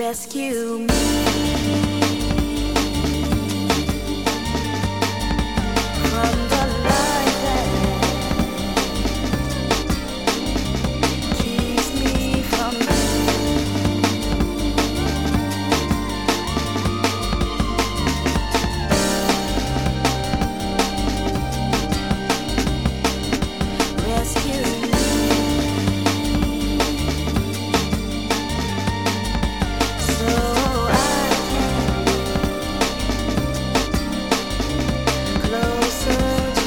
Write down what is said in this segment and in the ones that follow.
rescue me from the light that keeps me from rescue me so I can closer to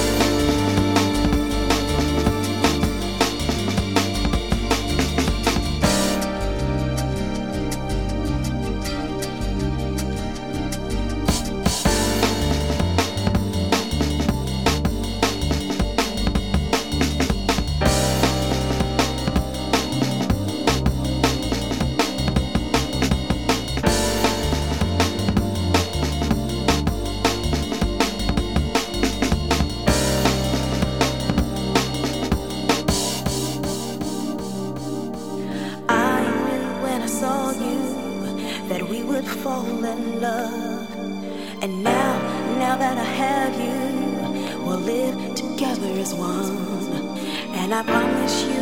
I knew when I saw you that we would fall in love. And now that I have you, we'll live together as one. And I promise you